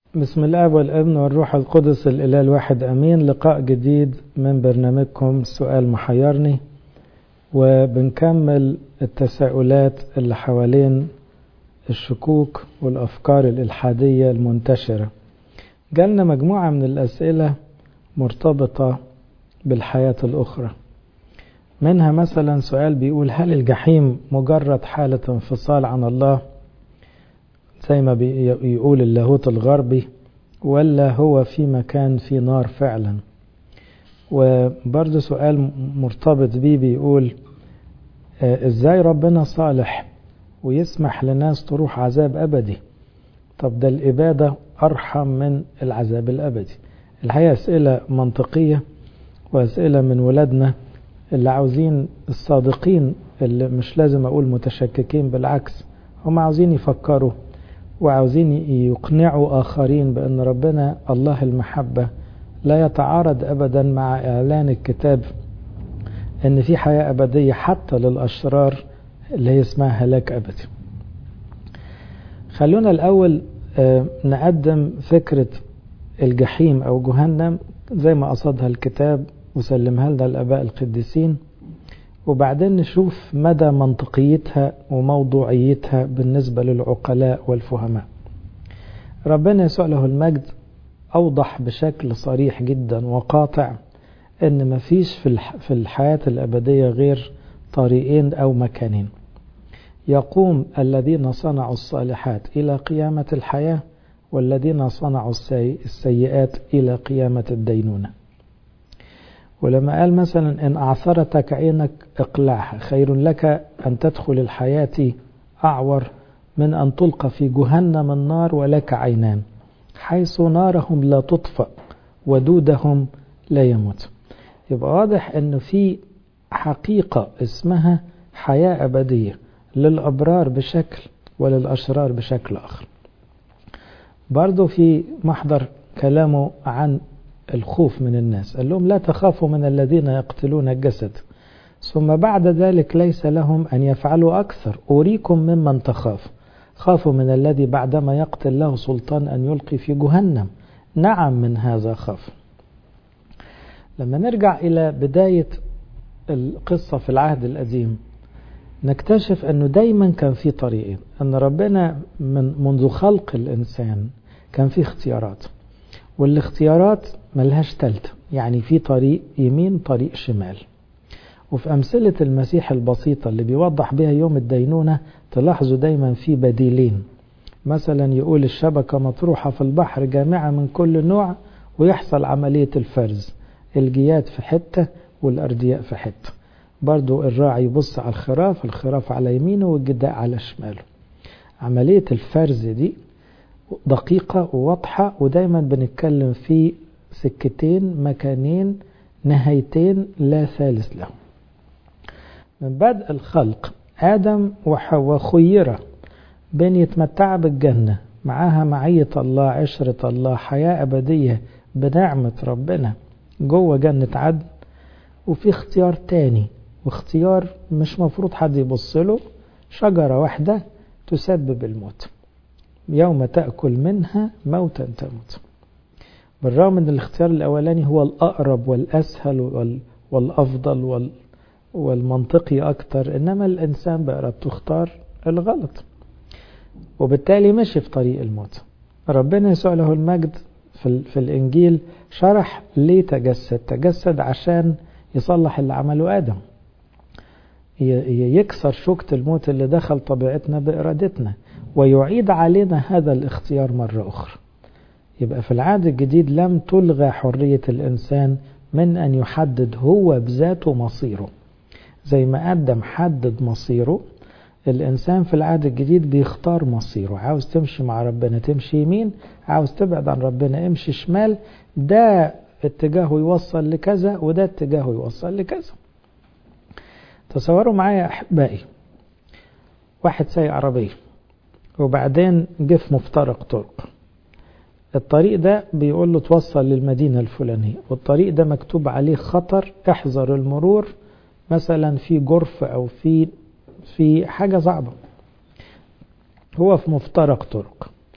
بسم الله والابن والروح القدس الإله الواحد أمين. لقاء جديد من برنامجكم سؤال محيرني، وبنكمل التساؤلات اللي حوالين الشكوك والأفكار الإلحادية المنتشرة. جالنا مجموعة من الأسئلة مرتبطة بالحياة الأخرى، منها مثلا سؤال بيقول: هل الجحيم مجرد حالة انفصال عن الله زي ما بيقول اللاهوت الغربي، ولا هو في مكان في نار فعلا؟ وبرضه سؤال مرتبط بيه بيقول: ازاي ربنا صالح ويسمح لناس تروح عذاب أبدي؟ طب ده الإبادة أرحم من العذاب الأبدي. الحقيقة أسئلة منطقية وأسئلة من ولادنا اللي عاوزين الصادقين، اللي مش لازم أقول متشككين، بالعكس هم عاوزين يفكروا وعاوزين يقنعوا آخرين بأن ربنا الله المحبة لا يتعارض أبدا مع إعلان الكتاب أن في حياة أبدية حتى للأشرار اللي هي اسمها هلاك أبدي. خلونا الأول نقدم فكرة الجحيم أو جهنم زي ما قصدها الكتاب وسلمها لنا الآباء القديسين، وبعدين نشوف مدى منطقيتها وموضوعيتها بالنسبة للعقلاء والفهماء. ربنا يسوع له المجد أوضح بشكل صريح جدا وقاطع أن مفيش في الحياة الأبدية غير طريقين أو مكانين: يقوم الذين صنعوا الصالحات إلى قيامة الحياة، والذين صنعوا السيئات إلى قيامة الدينونة. ولما قال مثلا: إن أعثرتك عينك اقلعها، خير لك أن تدخل الحياة أعور من أن تلقى في جهنم النار ولك عينان، حيث نارهم لا تطفأ ودودهم لا يموت. يبقى واضح أنه في حقيقة اسمها حياة أبدية للأبرار بشكل وللأشرار بشكل آخر. برضو في محضر كلامه عن الخوف من الناس، قال لهم: لا تخافوا من الذين يقتلون الجسد، ثم بعد ذلك ليس لهم أن يفعلوا أكثر، أريكم ممن تخاف، خافوا من الذي بعدما يقتل له سلطان أن يلقي في جهنم، نعم من هذا خاف. لما نرجع إلى بداية القصة في العهد القديم نكتشف أنه دايما كان في طريقين، أن ربنا منذ خلق الإنسان كان في اختيارات، والاختيارات ملهاش تالتة، يعني في طريق يمين طريق شمال. وفي أمثلة المسيح البسيطة اللي بيوضح بها يوم الدينونة تلاحظوا دايما في بديلين. مثلا يقول: الشبكة مطروحة في البحر جامعة من كل نوع، ويحصل عملية الفرز، الجياد في حتة والأردياء في حتة. برضو الراعي يبص على الخراف على يمينه والجداء على شماله. عملية الفرز دي دقيقة وواضحة، ودايما بنتكلم في سكتين، مكانين، نهايتين لا ثالث لهم. من بدء الخلق آدم وحواء خيرة بين يتمتع بالجنة معاها معية الله، عشرة الله، حياة أبدية بنعمة ربنا جوه جنة عدن، وفي اختيار تاني، واختيار مش مفروض حد يبص له: شجرة واحدة تسبب الموت، يوم تأكل منها موتا تموت. بالرغم من الاختيار الأولاني هو الأقرب والأسهل والأفضل والمنطقي أكتر، إنما الإنسان بإرادته اختار الغلط، وبالتالي مشي في طريق الموت. ربنا يسوع له المجد في الإنجيل شرح ليه تجسد عشان يصلح اللي عمله آدم، يكسر شوكة الموت اللي دخل طبيعتنا بإرادتنا، ويعيد علينا هذا الاختيار مرة أخرى. يبقى في العهد الجديد لم تلغى حرية الإنسان من أن يحدد هو بذاته مصيره. زي ما آدم حدد مصيره، الإنسان في العهد الجديد بيختار مصيره. عاوز تمشي مع ربنا تمشي يمين، عاوز تبعد عن ربنا امشي شمال. ده اتجاهه يوصل لكذا وده اتجاهه يوصل لكذا. تصوروا معايا أحبائي، واحد سايق عربية وبعدين جه في مفترق طرق، الطريق ده بيقول له توصل للمدينة الفلانية، والطريق ده مكتوب عليه خطر، احذر المرور، مثلا في جرف أو في حاجة صعبة. هو في مفترق طرق،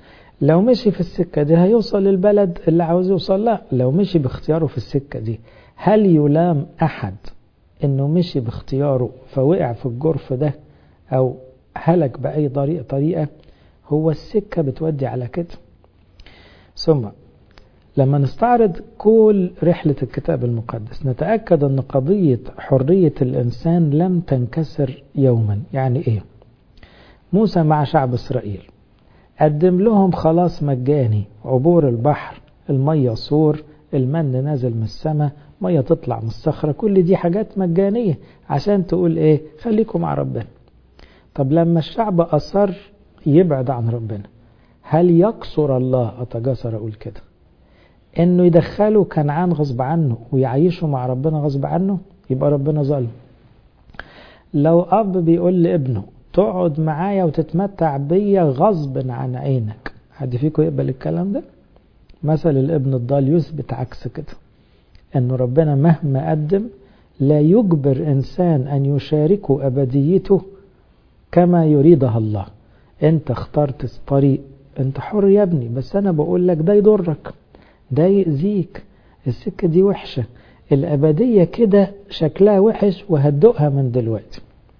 لو مشي في السكة دي هيوصل للبلد اللي عاوز يوصل لا. لو مشي باختياره في السكة دي، هل يلام أحد إنه مشي باختياره فوقع في الجرف ده أو هلك بأي طريقة؟ هو السكة بتودي على كده. ثم لما نستعرض كل رحلة الكتاب المقدس نتأكد أن قضية حرية الإنسان لم تنكسر يوما. يعني إيه؟ موسى مع شعب إسرائيل قدم لهم خلاص مجاني، عبور البحر، المية صور، المن نازل من السماء، مية تطلع من الصخرة، كل دي حاجات مجانية عشان تقول إيه؟ خليكم مع ربنا. طب لما الشعب أصر يبعد عن ربنا، هل يقصر الله؟ أتجسر أقول كده إنه يدخلوا كنعان غصب عنه ويعيشوا مع ربنا غصب عنه؟ يبقى ربنا ظالم. لو أب بيقول لابنه تقعد معايا وتتمتع بيا غصب عن عينك، حد فيكم يقبل الكلام ده؟ مثل الابن الضال يثبت عكس كده، إنه ربنا مهما قدم لا يجبر إنسان أن يشاركه أبديته كما يريدها الله. أنت اخترت الطريق، أنت حر يا ابني، بس أنا بقول لك ده يضرك، ده يأذيك، السكة دي وحشة، الأبدية كده شكلها وحش وهدوءها من دلوقتي.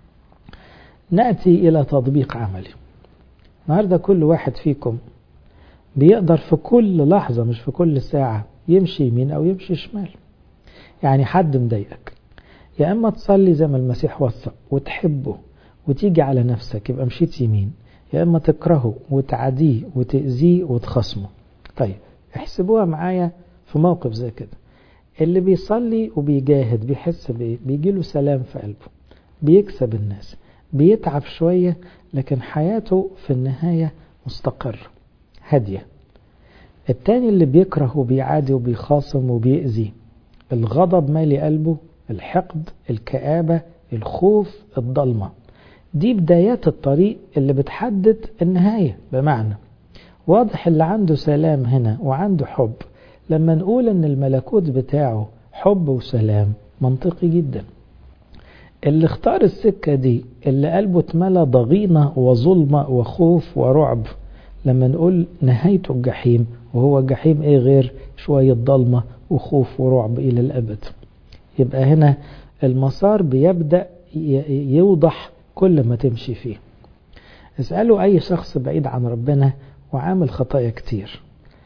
نأتي إلى تطبيق عملي. النهاردة كل واحد فيكم بيقدر في كل لحظة مش في كل ساعة يمشي يمين أو يمشي شمال. يعني حد مضايقك، يا أما تصلي زي ما المسيح وصى وتحبه وتيجي على نفسك يبقى مشيت يمين، يا إما تكرهه وتعاديه وتأذيه وتخصمه. طيب احسبوها معايا في موقف زي كده. اللي بيصلي وبيجاهد بيحس بإيه؟ بيجيله سلام في قلبه، بيكسب الناس، بيتعب شوية لكن حياته في النهاية مستقر هادية. التاني اللي بيكره وبيعادي وبيخاصم وبيأذي، الغضب مالي قلبه، الحقد، الكآبة، الخوف، الضلمة. دي بدايات الطريق اللي بتحدد النهاية. بمعنى واضح اللي عنده سلام هنا وعنده حب، لما نقول ان الملكوت بتاعه حب وسلام منطقي جدا. اللي اختار السكة دي اللي قلبه اتملى ضغينة وظلمة وخوف ورعب، لما نقول نهايته الجحيم، وهو الجحيم ايه غير شوية ضلمة وخوف ورعب الى الابد. يبقى هنا المسار بيبدأ يوضح كل ما تمشي فيه. اسألوا اي شخص بعيد عن ربنا وعامل خطايا كتير،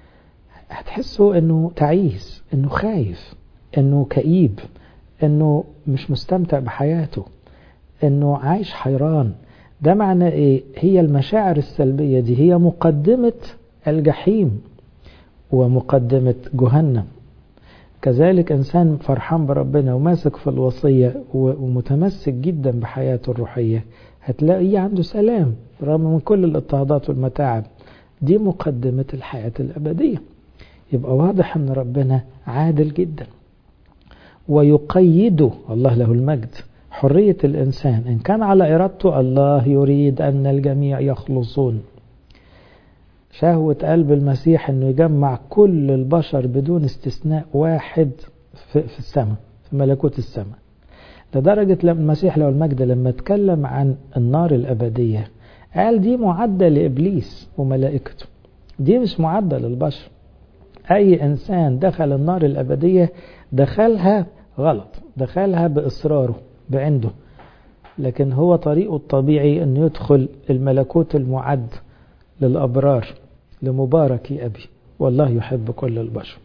هتحسوا انه تعيس، انه خايف، انه كئيب، انه مش مستمتع بحياته، انه عايش حيران. ده معنى ايه؟ هي المشاعر السلبية دي هي مقدمة الجحيم ومقدمة جهنم. كذلك انسان فرحان بربنا وماسك في الوصية ومتمسك جدا بحياته الروحية، هتلاقيه عنده سلام رغم من كل الاضطهادات والمتاعب. دي مقدمة الحياة الأبدية. يبقى واضح أن ربنا عادل جدا ويقيده، الله له المجد، حرية الإنسان. إن كان على إرادته الله يريد أن الجميع يخلصون. شهوة قلب المسيح أنه يجمع كل البشر بدون استثناء واحد في السماء، في ملكوت السماء. لدرجة لما المسيح له المجد لما اتكلم عن النار الأبدية قال دي معدة لإبليس وملائكته، دي مش معدة للبشر. أي إنسان دخل النار الأبدية دخلها غلط، دخلها بإصراره بعنده، لكن هو طريقه الطبيعي أن يدخل الملكوت المعد للأبرار، لمبارك أبي والله يحب كل البشر.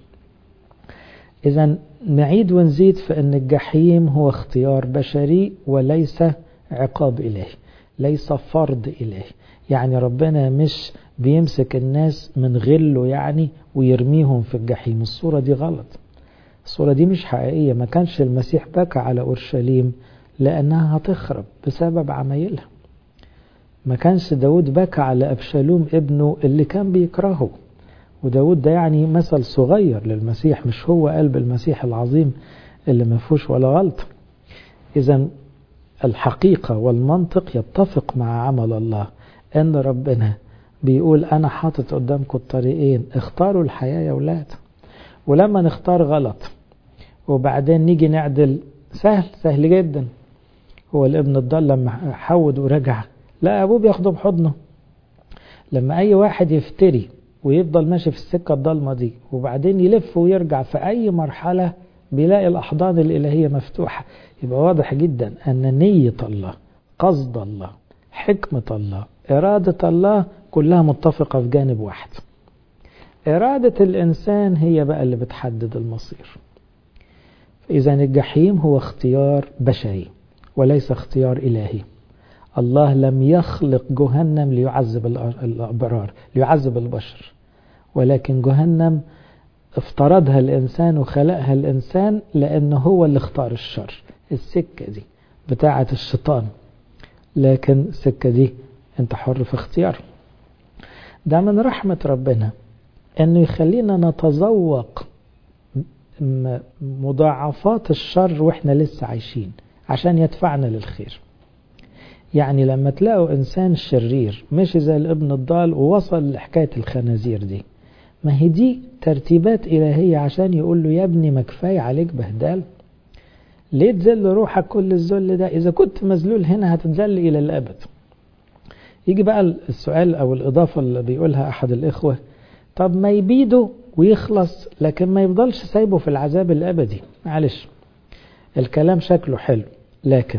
إذن نعيد ونزيد في أن الجحيم هو اختيار بشري وليس عقاب إلهي، ليس فرض إلهي. يعني ربنا مش بيمسك الناس من غله يعني ويرميهم في الجحيم. الصورة دي غلط، الصورة دي مش حقيقية. ما كانش المسيح بكى على أورشليم لأنها هتخرب بسبب عمايلها. ما كانش داود بكى على أبشالوم ابنه اللي كان بيكرهه، وداود ده يعني مثل صغير للمسيح، مش هو قلب المسيح العظيم اللي ما فيهوش ولا غلط. إذن الحقيقة والمنطق يتفق مع عمل الله، أن ربنا بيقول أنا حاطط قدامكم الطريقين، اختاروا الحياة يا أولاد. ولما نختار غلط وبعدين نيجي نعدل، سهل جدا. هو الابن الضال لما حود ورجع لا أبوه بياخده بحضنه. لما أي واحد يفتري ويفضل ماشي في السكة الضلمة دي، وبعدين يلف ويرجع في أي مرحلة بيلاقي الأحضان الإلهية مفتوحة. يبقى واضح جدا أن نية الله، قصد الله، حكمة الله، إرادة الله كلها متفقة في جانب واحد. إرادة الإنسان هي بقى اللي بتحدد المصير. إذن الجحيم هو اختيار بشري وليس اختيار إلهي. الله لم يخلق جهنم ليعذب الأبرار، ليعذب البشر، ولكن جهنم افترضها الإنسان وخلقها الإنسان لأنه هو اللي اختار الشر. السكة دي بتاعة الشيطان، لكن السكة دي انت حر في اختيار. ده من رحمة ربنا انه يخلينا نتذوق مضاعفات الشر واحنا لسه عايشين عشان يدفعنا للخير. يعني لما تلاقوا انسان شرير مشي زي الابن الضال ووصل لحكاية الخنازير دي، ما هي دي ترتيبات إلهية عشان يقول له يا ابني ما كفاية عليك بهدال، ليه تذل روحك كل الذل ده؟ إذا كنت مذلول هنا هتتذل إلى الأبد. يجي بقى السؤال أو الإضافة اللي بيقولها أحد الإخوة، طب ما يبيده ويخلص لكن ما يفضلش سايبه في العذاب الأبدي. معلش الكلام شكله حلو، لكن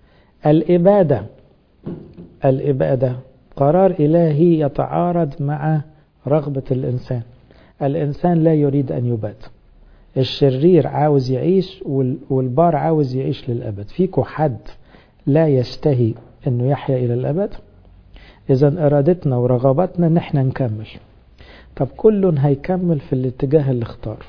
الإبادة قرار إلهي يتعارض مع رغبة الإنسان. الإنسان لا يريد أن يباد، الشرير عاوز يعيش والبار عاوز يعيش للأبد. فيكو حد لا يشتهي أنه يحيا إلى الأبد؟ إذن إرادتنا ورغبتنا نحن نكمل. طب كل هيكمل في الاتجاه اللي اختاره.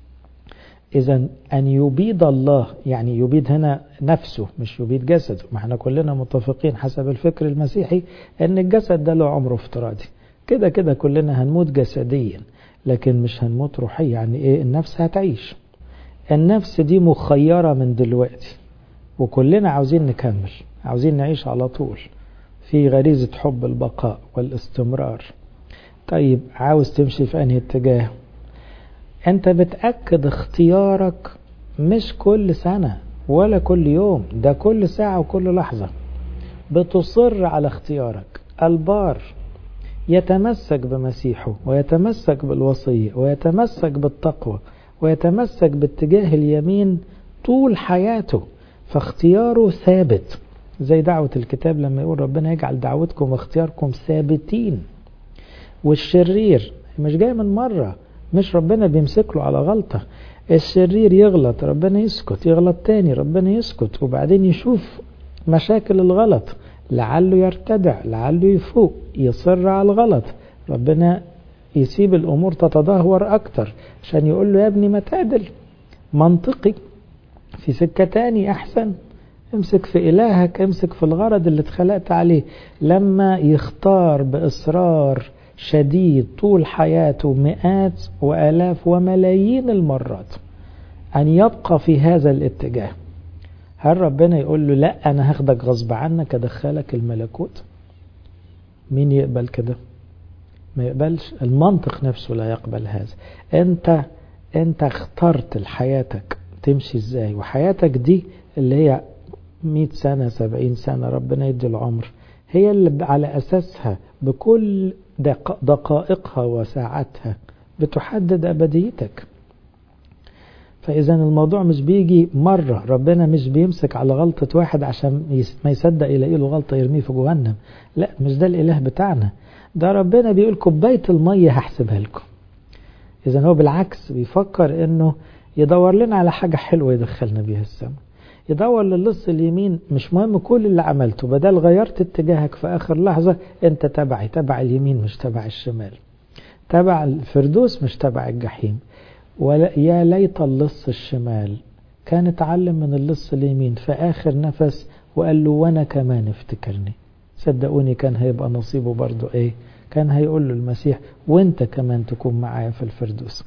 إذن أن يبيد الله، يعني يبيد هنا نفسه مش يبيد جسده. ما احنا كلنا متفقين حسب الفكر المسيحي أن الجسد ده له عمره افتراضي، كده كده كلنا هنموت جسديا لكن مش هنموت روحيا. يعني ايه؟ النفس هتعيش. النفس دي مخيرة من دلوقتي، وكلنا عاوزين نكمل، عاوزين نعيش على طول في غريزة حب البقاء والاستمرار. طيب عاوز تمشي في أنهي اتجاه؟ انت بتأكد اختيارك مش كل سنة ولا كل يوم، ده كل ساعة وكل لحظة بتصر على اختيارك. البار يتمسك بمسيحه ويتمسك بالوصية ويتمسك بالتقوى ويتمسك باتجاه اليمين طول حياته، فاختياره ثابت. زي دعوة الكتاب لما يقول ربنا يجعل دعوتكم واختياركم ثابتين. والشرير مش جاي من مرة، مش ربنا بيمسك له على غلطة. الشرير يغلط ربنا يسكت، يغلط تاني ربنا يسكت، وبعدين يشوف مشاكل الغلط لعله يرتدع، لعله يفوق، يصر على الغلط، ربنا يسيب الأمور تتدهور أكتر عشان يقول له يا ابني ما تعدل، منطقي في سكة تاني أحسن، امسك في إلهك، امسك في الغرض اللي اتخلقت عليه. لما يختار بإصرار شديد طول حياته مئات وآلاف وملايين المرات أن يبقى في هذا الاتجاه، هل ربنا يقول له لا أنا هاخدك غصب عنك أدخلك الملكوت؟ مين يقبل كده؟ ما يقبلش. المنطق نفسه لا يقبل هذا. أنت اخترت لحياتك تمشي إزاي، وحياتك دي اللي هي 100 سنة 70 سنة ربنا يدي العمر، هي اللي على أساسها بكل دقائقها وساعاتها بتحدد أبديتك. فإذا الموضوع مش بيجي مرة، ربنا مش بيمسك على غلطة واحد عشان ما يصدق يلاقي له غلطة يرميه في جهنم. لا، مش ده الإله بتاعنا. ده ربنا بيقول كوباية المية هحسبها لكم. إذا هو بالعكس بيفكر إنه يدور لنا على حاجة حلوة يدخلنا بيها السماء. يدور للص اليمين، مش مهم كل اللي عملته، بدل غيرت اتجاهك في آخر لحظة انت تبع اليمين مش تبع الشمال، تبع الفردوس مش تبع الجحيم. يا ليت اللص الشمال كان اتعلم من اللص اليمين في آخر نفس وقال له وانا كمان افتكرني. صدقوني كان هيبقى نصيبه برضو ايه؟ كان هيقول له المسيح وانت كمان تكون معايا في الفردوس.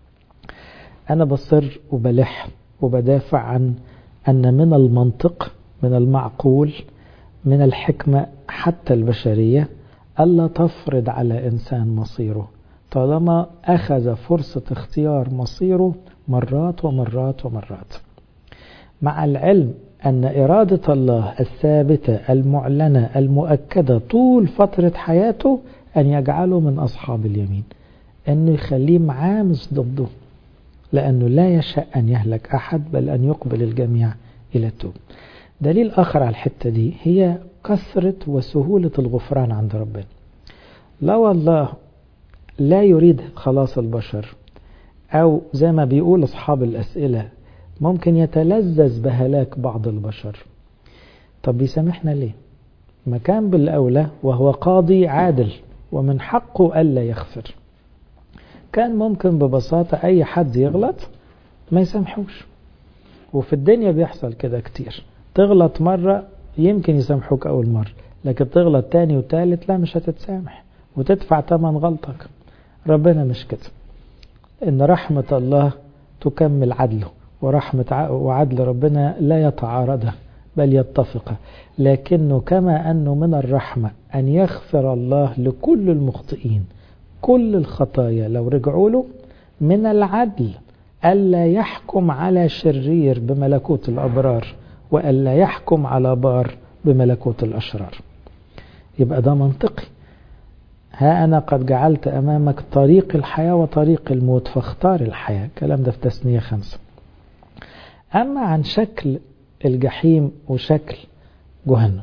انا بصر وبلح وبدافع عن أن من المنطق، من المعقول، من الحكمة حتى البشرية ألا تفرض على إنسان مصيره طالما أخذ فرصة اختيار مصيره مرات ومرات ومرات، مع العلم أن إرادة الله الثابتة المعلنة المؤكدة طول فترة حياته أن يجعله من أصحاب اليمين. أنه يخليه معاه مش ضده، لأنه لا يشاء أن يهلك أحد بل أن يقبل الجميع إلى التوب. دليل آخر على الحتة دي هي كثرة وسهولة الغفران عند ربنا. لو الله لا يريد خلاص البشر، أو زي ما بيقول أصحاب الأسئلة ممكن يتلذذ بهلاك بعض البشر، طب بيسامحنا ليه؟ ما كان بالأولى وهو قاضي عادل ومن حقه ألا يغفر. كان ممكن ببساطة أي حد يغلط ما يسامحوش، وفي الدنيا بيحصل كده كتير. تغلط مرة يمكن يسامحوك أول مرة، لكن تغلط تاني وتالت لا، مش هتتسامح وتدفع ثمن غلطك. ربنا مش كده، إن رحمة الله تكمل عدله، ورحمة وعدل ربنا لا يتعارضا بل يتفقا. لكنه كما أنه من الرحمة أن يغفر الله لكل المخطئين كل الخطايا لو رجعوا له، من العدل ألا يحكم على شرير بملكوت الأبرار وألا يحكم على بار بملكوت الأشرار. يبقى ده منطقي. ها أنا قد جعلت أمامك طريق الحياة وطريق الموت فاختار الحياة. الكلام ده في تثنية 5. أما عن شكل الجحيم وشكل جهنم،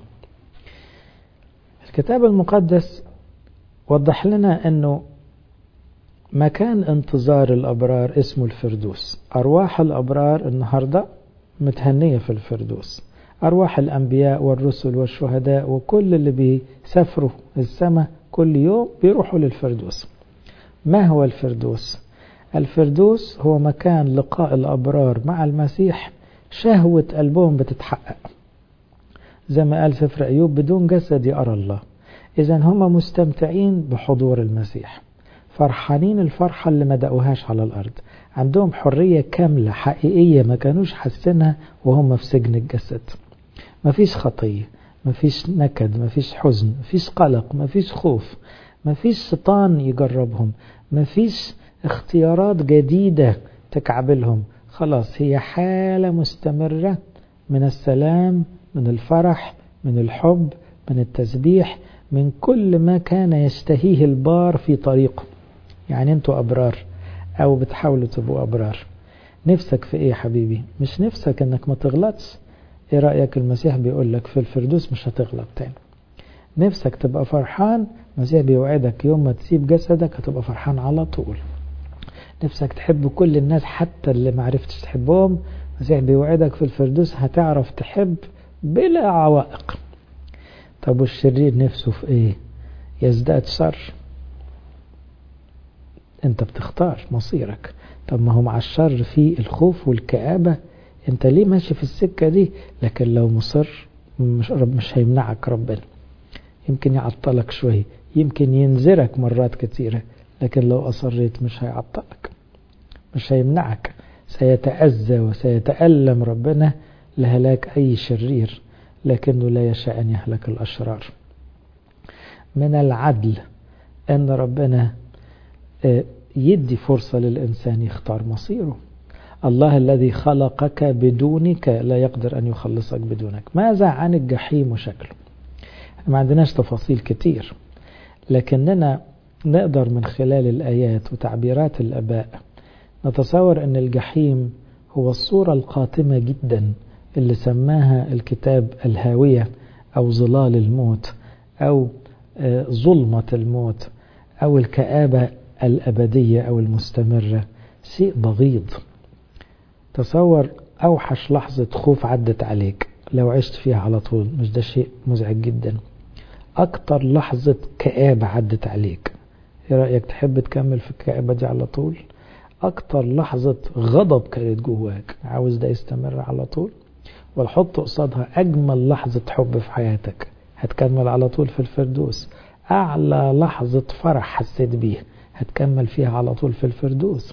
الكتاب المقدس وضح لنا أنه مكان انتظار الأبرار اسمه الفردوس. أرواح الأبرار النهاردة متهنية في الفردوس. أرواح الأنبياء والرسل والشهداء وكل اللي بيسافروا السماء كل يوم بيروحوا للفردوس. ما هو الفردوس؟ الفردوس هو مكان لقاء الأبرار مع المسيح، شهوة قلبهم بتتحقق زي ما قال سفر أيوب: بدون جسد يرى الله. إذن هم مستمتعين بحضور المسيح، فرحانين الفرحة اللي ما دقوهاش على الأرض، عندهم حرية كاملة حقيقية ما كانوش حسنها وهم في سجن الجسد. مفيش خطية، مفيش نكد، مفيش حزن، مفيش قلق، مفيش خوف، مفيش شيطان يجربهم، مفيش اختيارات جديدة تكعبلهم. خلاص هي حالة مستمرة من السلام، من الفرح، من الحب، من التسبيح، من كل ما كان يشتهيه البار في طريقه. يعني انتوا أبرار أو بتحاولوا تبقوا أبرار. نفسك في ايه يا حبيبي؟ مش نفسك انك ما تغلطش؟ ايه رأيك المسيح بيقول لك في الفردوس مش هتغلط تاني؟ نفسك تبقى فرحان؟ المسيح بيوعدك يوم ما تسيب جسدك هتبقى فرحان على طول. نفسك تحب كل الناس حتى اللي معرفتش تحبهم؟ المسيح بيوعدك في الفردوس هتعرف تحب بلا عوائق. طب والشرير نفسه في ايه؟ يزداد شر. انت بتختار مصيرك. طب ما هو مع الشر فيه الخوف والكآبة، انت ليه ماشي في السكة دي؟ لكن لو مصر مش هيمنعك ربنا. يمكن يعطلك شوية، يمكن ينذرك مرات كتيرة، لكن لو أصريت مش هيعطلك، مش هيمنعك. سيتأذى وسيتألم ربنا لهلاك أي شرير، لكنه لا يشاء أن يهلك الأشرار. من العدل أن ربنا يدي فرصة للإنسان يختار مصيره. الله الذي خلقك بدونك لا يقدر أن يخلصك بدونك. ماذا عن الجحيم وشكله؟ ما عندناش تفاصيل كتير، لكننا نقدر من خلال الآيات وتعبيرات الآباء نتصور أن الجحيم هو الصورة القاتمة جدا اللي سماها الكتاب الهاوية أو ظلال الموت أو ظلمة الموت أو الكآبة الأبدية أو المستمرة. شيء بغيض. تصور أوحش لحظة خوف عدت عليك لو عشت فيها على طول، مش ده شيء مزعج جدا؟ أكتر لحظة كآبة عدت عليك، ايه رأيك تحب تكمل في الكآبة دي على طول؟ أكتر لحظة غضب كانت جواك، عاوز ده يستمر على طول؟ ولا حط قصادها أجمل لحظة حب في حياتك، هتكمل على طول في الفردوس. أعلى لحظة فرح حسيت بيها هتكمل فيها على طول في الفردوس.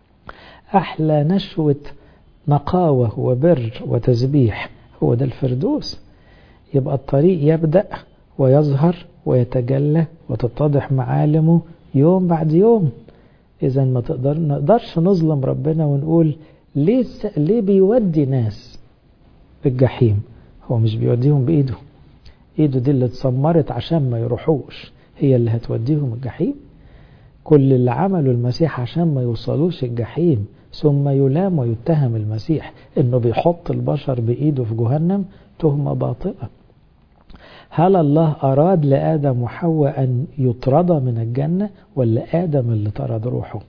أحلى نشوة نقاوة وبر وتسبيح هو ده الفردوس. يبقى الطريق يبدأ ويظهر ويتجلى وتتضح معالمه يوم بعد يوم. إذا ما نقدرش نظلم ربنا ونقول ليه بيودي ناس الجحيم. هو مش بيوديهم بإيده، إيده دي اللي اتسمرت عشان ما يروحوش هي اللي هتوديهم الجحيم. كل اللي عمله المسيح عشان ما يوصلوش الجحيم، ثم يلام ويتهم المسيح انه بيحط البشر بايده في جهنم، تهمة باطلة. هل الله اراد لآدم وحواء ان يطرد من الجنة، ولا آدم اللي طرد روحه؟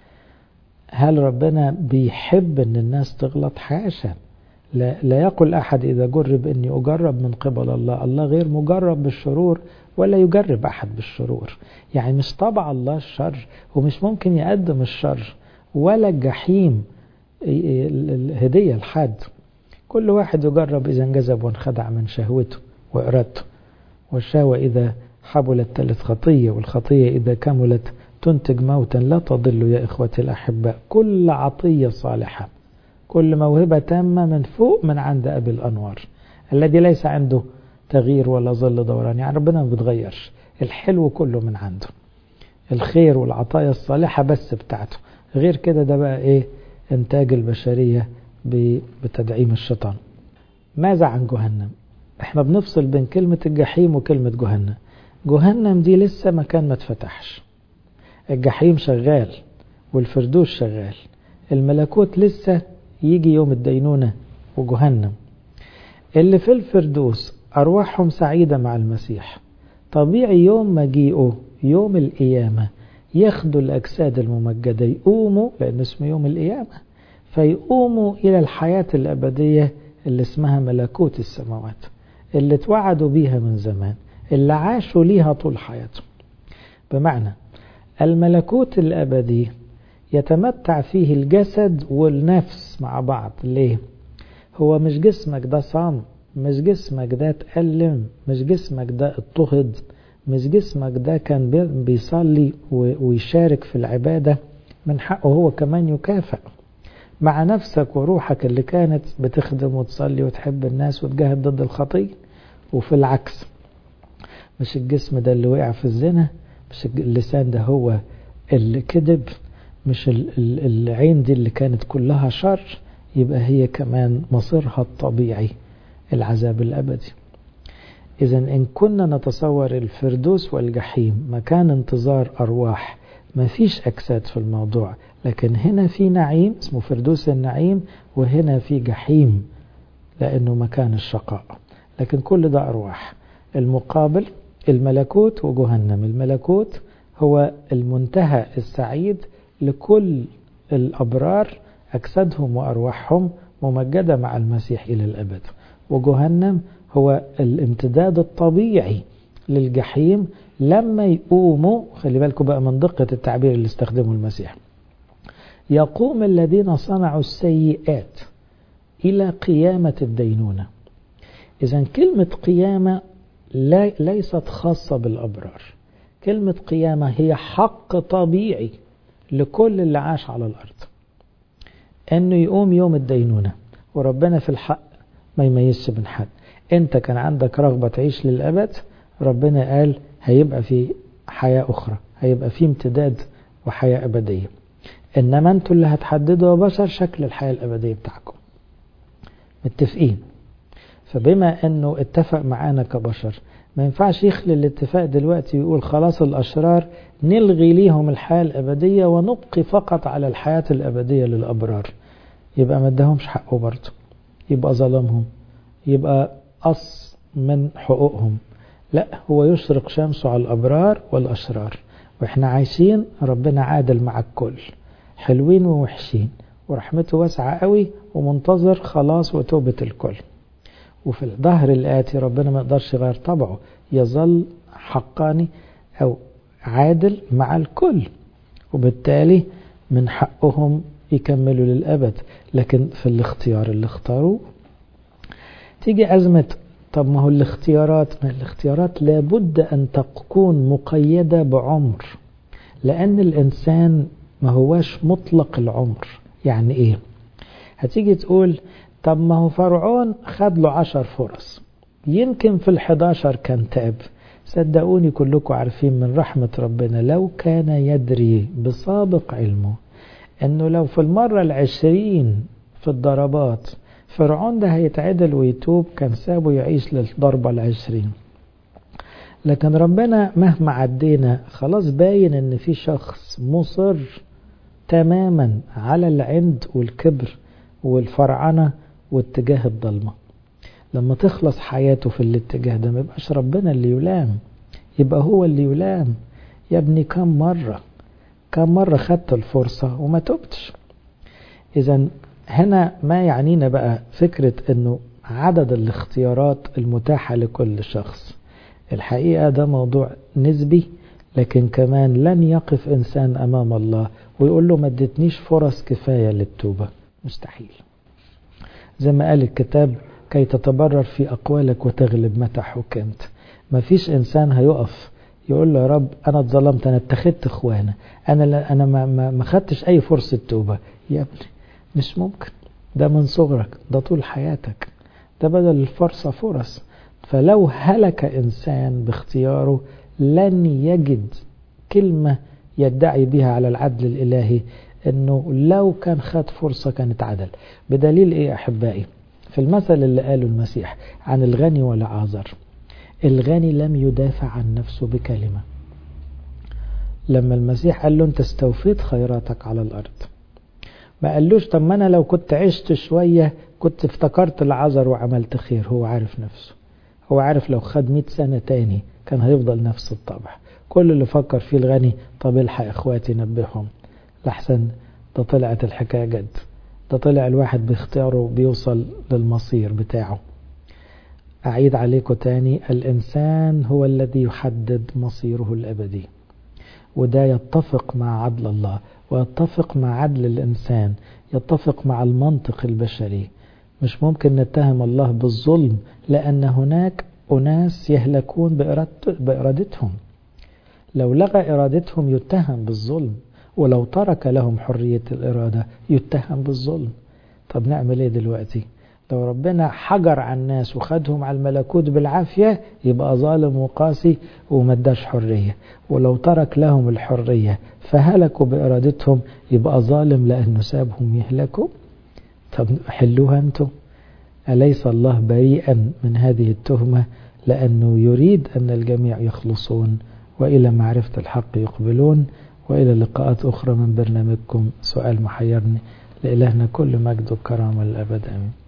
هل ربنا بيحب ان الناس تغلط؟ حاشا، لا يقول احد اذا جرب اني اجرب من قبل الله. الله غير مجرب بالشرور ولا يجرب احد بالشرور. يعني مش طبع الله الشر، ومش ممكن يقدم الشر ولا الجحيم الهدية لحد. كل واحد يجرب إذا انجذب وانخدع من شهوته وإرادته، والشهوة إذا حبلت تلت خطية، والخطية إذا كملت تنتج موتا لا تضل يا إخوتي الأحباء. كل عطية صالحة، كل موهبة تامة من فوق من عند أبي الأنوار الذي ليس عنده تغيير ولا ظل دوران. يعني ربنا ما بتغيرش، الحلو كله من عنده، الخير والعطايا الصالحة بس بتاعته. غير كده ده بقى إيه؟ إنتاج البشرية بتدعيم الشيطان. ماذا عن جهنم؟ احنا بنفصل بين كلمة الجحيم وكلمة جهنم. جهنم دي لسه مكان ما اتفتحش، الجحيم شغال والفردوس شغال، الملكوت لسه يجي يوم الدينونة وجهنم. اللي في الفردوس أرواحهم سعيدة مع المسيح، طبيعي يوم مجيئه يوم القيامة ياخدوا الأجساد الممجدة، يقوموا لأن اسمه يوم القيامة، فيقوموا إلى الحياة الأبدية اللي اسمها ملكوت السماوات، اللي اتوعدوا بيها من زمان، اللي عاشوا ليها طول حياتهم. بمعنى الملكوت الأبدي يتمتع فيه الجسد والنفس مع بعض. ليه؟ هو مش جسمك ده صام، مش جسمك ده اتألم، مش جسمك ده اضطهد، مش جسمك ده كان بيصلي ويشارك في العبادة، من حقه هو كمان يكافئ مع نفسك وروحك اللي كانت بتخدم وتصلي وتحب الناس وتجاهد ضد الخطية. وفي العكس، مش الجسم ده اللي وقع في الزنا، مش اللسان ده هو اللي كذب، مش العين دي اللي كانت كلها شر، يبقى هي كمان مصيرها الطبيعي العذاب الأبدي. إذن إن كنا نتصور الفردوس والجحيم مكان انتظار أرواح، ما فيش أجساد في الموضوع، لكن هنا في نعيم اسمه فردوس النعيم، وهنا في جحيم لأنه مكان الشقاء، لكن كل ده أرواح. المقابل الملكوت وجهنم. الملكوت هو المنتهى السعيد لكل الأبرار، أجسادهم وأرواحهم ممجدة مع المسيح إلى الأبد. وجهنم هو الامتداد الطبيعي للجحيم لما يقوموا. خلي بالكم بقى من دقة التعبير اللي استخدمه المسيح، يقوم الذين صنعوا السيئات إلى قيامة الدينونة. إذن كلمة قيامة ليست خاصة بالأبرار، كلمة قيامة هي حق طبيعي لكل اللي عاش على الأرض، أنه يقوم يوم الدينونة. وربنا في الحق ما يميزش بين حد. أنت كان عندك رغبة تعيش للأبد، ربنا قال هيبقى في حياة أخرى، هيبقى في امتداد وحياة أبدية. إنما أنتوا اللي هتحددوا يا بشر شكل الحياة الأبدية بتاعكم. متفقين؟ فبما أنه اتفق معانا كبشر، ما ينفعش يخلي الاتفاق دلوقتي ويقول خلاص الأشرار نلغي ليهم الحياة الأبدية ونبقي فقط على الحياة الأبدية للأبرار. يبقى ما ادهمش حقه برضه، يبقى ظلمهم، يبقى قص من حقوقهم. لا، هو يشرق شمسه على الأبرار والأشرار، وإحنا عايشين ربنا عادل مع الكل، حلوين ووحشين، ورحمته واسعة قوي، ومنتظر خلاص وتوبة الكل. وفي الظهر الآتي ربنا ما يقدرش يغير طبعه، يظل حقاني أو عادل مع الكل، وبالتالي من حقهم يكملوا للأبد. لكن في الاختيار اللي اختاروه تيجي أزمة. طب ما هو الاختيارات، ما الاختيارات لابد أن تكون مقيدة بعمر، لأن الإنسان ما هواش مطلق العمر. يعني إيه؟ هتيجي تقول طب ما هو فرعون خد له 10 فرص، يمكن في 11 كان تاب. صدقوني كلكم عارفين من رحمة ربنا لو كان يدري بسابق علمه أنه لو في المرة 20 في الضربات فرعون ده هيتعدل ويتوب، كان سابه يعيش للضربة 20. لكن ربنا مهما عدينا خلاص باين ان في شخص مصر تماما على العند والكبر والفرعنة واتجاه الضلمة. لما تخلص حياته في الاتجاه ده ما يبقاش ربنا اللي يلام، يبقى هو اللي يلام. يا ابني كم مرة خدت الفرصة وما تبتش. إذا هنا ما يعنينا بقى فكرة أنه عدد الاختيارات المتاحة لكل شخص. الحقيقة ده موضوع نسبي، لكن كمان لن يقف إنسان أمام الله ويقول له ما ادتنيش فرص كفاية للتوبة، مستحيل. زي ما قال الكتاب كي تتبرر في أقوالك وتغلب متى حكمت. ما فيش إنسان هيقف يقول له يا رب أنا اتظلمت، أنا اتخذت إخوانا، أنا ما خدتش أي فرصة توبة. يا ابني مش ممكن، ده من صغرك، ده طول حياتك، ده بدل الفرصة فرص. فلو هلك إنسان باختياره لن يجد كلمة يدعي بها على العدل الإلهي أنه لو كان خد فرصة كانت عدل. بدليل إيه أحبائي؟ في المثل اللي قاله المسيح عن الغني والعازر، الغني لم يدافع عن نفسه بكلمة. لما المسيح قال له أنت استوفيت خيراتك على الأرض، ما قالوش طب ما أنا لو كنت عشت شوية كنت افتكرت العازر وعملت خير. هو عارف نفسه، هو عارف لو خد 100 سنة تاني كان هيفضل نفس الطبع. كل اللي فكر فيه الغني طب الحق اخواتي نبههم لحسن ده طلعت الحكاية جد، ده طلع الواحد باختياره بيوصل للمصير بتاعه. أعيد عليكم تاني، الإنسان هو الذي يحدد مصيره الأبدي، وده يتفق مع عدل الله ويتفق مع عدل الإنسان، يتفق مع المنطق البشري. مش ممكن نتهم الله بالظلم، لأن هناك أناس يهلكون بإرادتهم. لو لغى إرادتهم يتهم بالظلم، ولو ترك لهم حرية الإرادة يتهم بالظلم. طب نعمل إيه دلوقتي؟ لو ربنا حجر على الناس وخدهم على الملكوت بالعافية يبقى ظالم وقاسي ومداش حرية، ولو ترك لهم الحرية فهلكوا بإرادتهم يبقى ظالم لأنه سابهم يهلكوا. طب حلوها أنتم. أليس الله بريئا من هذه التهمة؟ لأنه يريد أن الجميع يخلصون وإلى معرفة الحق يقبلون. وإلى لقاءات أخرى من برنامجكم سؤال محيرني. لإلهنا كل مجد وكرامة للأبد آمين.